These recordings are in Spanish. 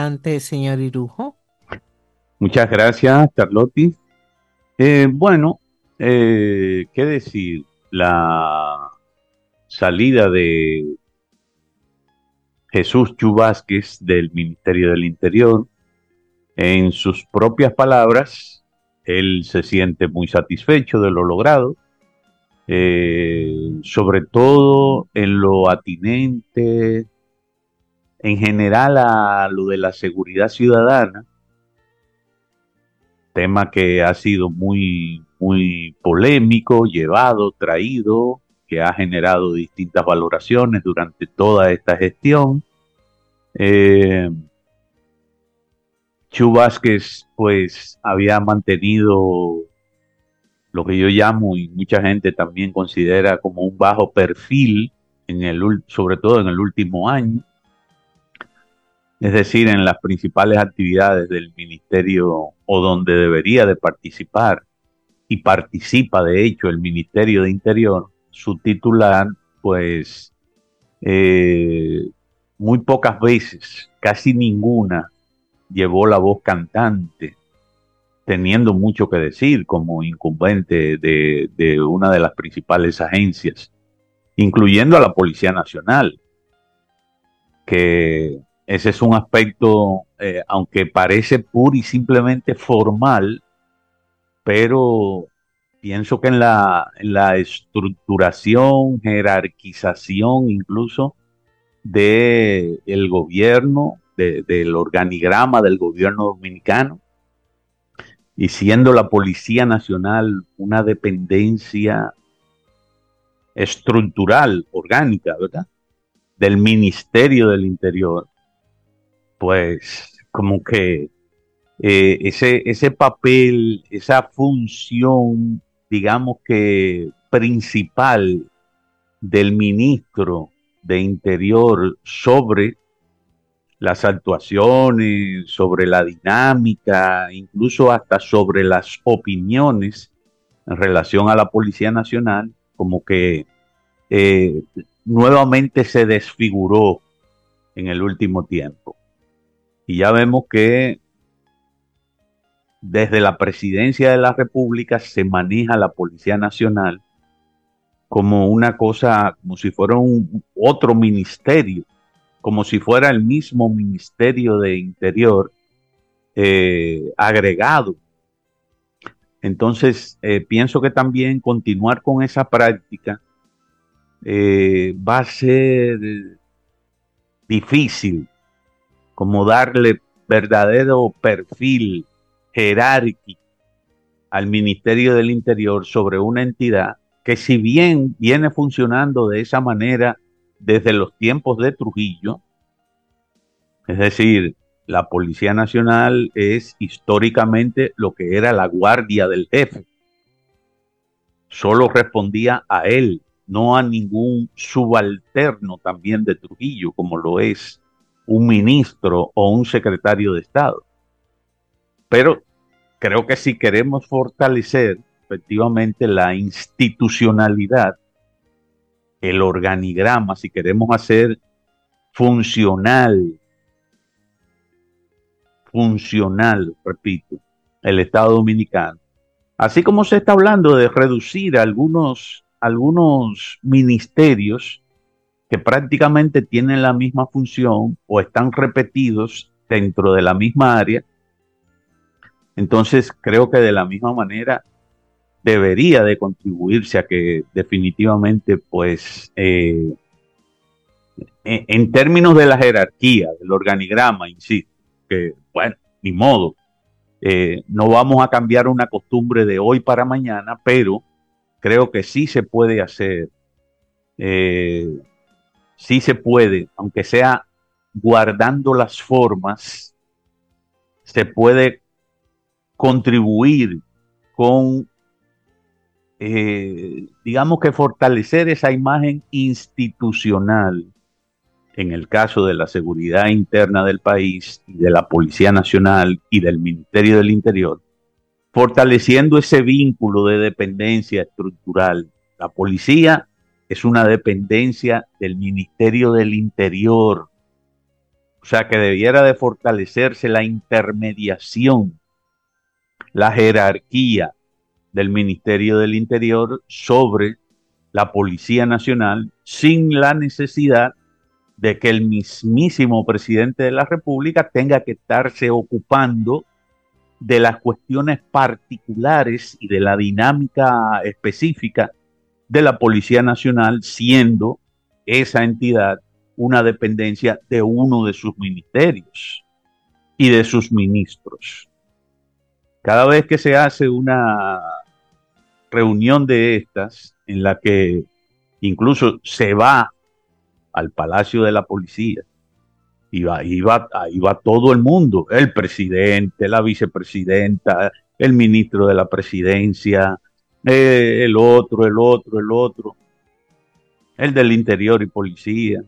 Ante señor Irujo. Muchas gracias, Carlotti. Bueno, ¿qué decir? La salida de Jesús Chu Vázquez del Ministerio del Interior, en sus propias palabras, él se siente muy satisfecho de lo logrado, sobre todo en lo atinente, en general a lo de la seguridad ciudadana, tema que ha sido muy polémico, llevado, traído, que ha generado distintas valoraciones durante toda esta gestión. Eh, Chu Vázquez, pues, había mantenido lo que yo llamo y mucha gente también considera como un bajo perfil, sobre todo en el último año, es decir, en las principales actividades del ministerio o donde debería de participar y participa de hecho el Ministerio de Interior, su titular, pues eh, muy pocas veces, casi ninguna, llevó la voz cantante, teniendo mucho que decir como incumbente de una de las principales agencias, incluyendo a la Policía Nacional, que ese es un aspecto, aunque parece pura y simplemente formal, pero pienso que en la estructuración, jerarquización incluso del gobierno, del organigrama del gobierno dominicano, y siendo la Policía Nacional una dependencia estructural, orgánica, ¿verdad? Del Ministerio del Interior, pues como que ese papel, esa función, digamos que principal del ministro de Interior sobre las actuaciones, sobre la dinámica, incluso hasta sobre las opiniones en relación a la Policía Nacional, como que eh, nuevamente se desfiguró en el último tiempo. Y ya vemos que desde la presidencia de la República se maneja la Policía Nacional como una cosa, como si fuera otro ministerio, como si fuera el mismo Ministerio de Interior agregado. Entonces, pienso que también continuar con esa práctica va a ser difícil, como darle verdadero perfil jerárquico al Ministerio del Interior sobre una entidad que si bien viene funcionando de esa manera desde los tiempos de Trujillo, es decir, la Policía Nacional es históricamente lo que era la guardia del jefe, solo respondía a él, no a ningún subalterno también de Trujillo, como lo es un ministro o un secretario de Estado. Pero creo que si queremos fortalecer efectivamente la institucionalidad, el organigrama, si queremos hacer funcional, repito, el Estado Dominicano, así como se está hablando de reducir algunos ministerios que prácticamente tienen la misma función o están repetidos dentro de la misma área, entonces creo que de la misma manera debería de contribuirse a que definitivamente, pues, en términos de la jerarquía, del organigrama, insisto, que, bueno, ni modo, no vamos a cambiar una costumbre de hoy para mañana, pero creo que sí se puede hacer, eh, sí se puede, aunque sea guardando las formas, se puede contribuir con digamos que fortalecer esa imagen institucional en el caso de la seguridad interna del país y de la Policía Nacional y del Ministerio del Interior, fortaleciendo ese vínculo de dependencia estructural. La policía es una dependencia del Ministerio del Interior, O sea que debiera de fortalecerse la intermediación, la jerarquía del Ministerio del Interior sobre la Policía Nacional sin la necesidad de que el mismísimo presidente de la República tenga que estarse ocupando de las cuestiones particulares y de la dinámica específica de la Policía Nacional, siendo esa entidad una dependencia de uno de sus ministerios y de sus ministros. Cada vez que se hace una reunión de estas, en la que incluso se va al Palacio de la Policía, ahí va todo el mundo, el presidente, la vicepresidenta, el ministro de la presidencia, el otro, el del interior y policía.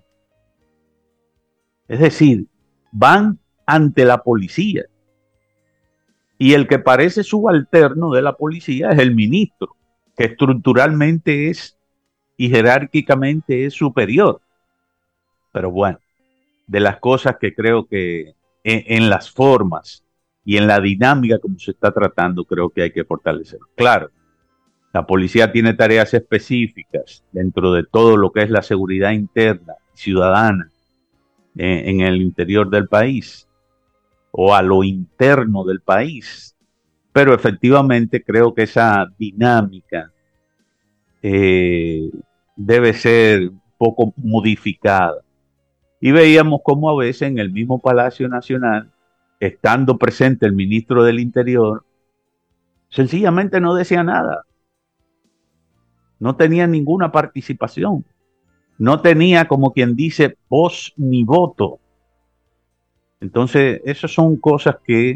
Es decir, van ante la policía y el que parece subalterno de la policía es el ministro, que estructuralmente es y jerárquicamente es superior. Pero bueno, de las cosas que creo que en las formas y en la dinámica como se está tratando, creo que hay que fortalecer. Claro, la policía tiene tareas específicas dentro de todo lo que es la seguridad interna y ciudadana en el interior del país o a lo interno del país, pero efectivamente creo que esa dinámica eh, debe ser un poco modificada. Y veíamos cómo a veces en el mismo Palacio Nacional, estando presente el ministro del Interior, sencillamente no decía nada, no tenía ninguna participación, no tenía, como quien dice, voz ni voto. Entonces, esas son cosas que,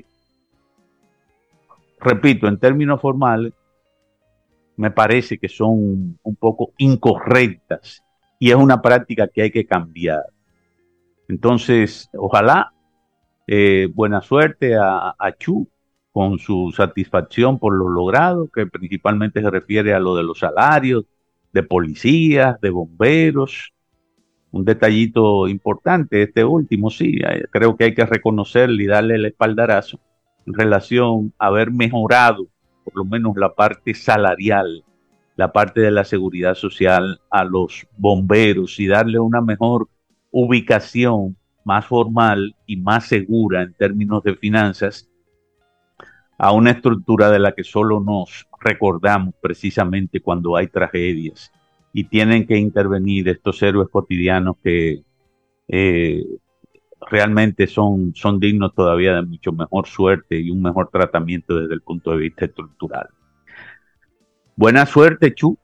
repito, en términos formales, me parece que son un poco incorrectas y es una práctica que hay que cambiar. Entonces, ojalá buena suerte a Chu con su satisfacción por lo logrado, que principalmente se refiere a lo de los salarios de policías, de bomberos. Un detallito importante, este último, sí, creo que hay que reconocerle y darle el espaldarazo en relación a haber mejorado por lo menos la parte salarial, la parte de la seguridad social a los bomberos y darle una mejor ubicación más formal y más segura en términos de finanzas a una estructura de la que solo nos recordamos precisamente cuando hay tragedias y tienen que intervenir estos héroes cotidianos que eh, realmente son dignos todavía de mucho mejor suerte y un mejor tratamiento desde el punto de vista estructural. Buena suerte, Chu.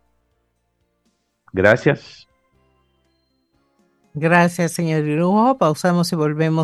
Gracias. Gracias, señor Irujo. Pausamos y volvemos.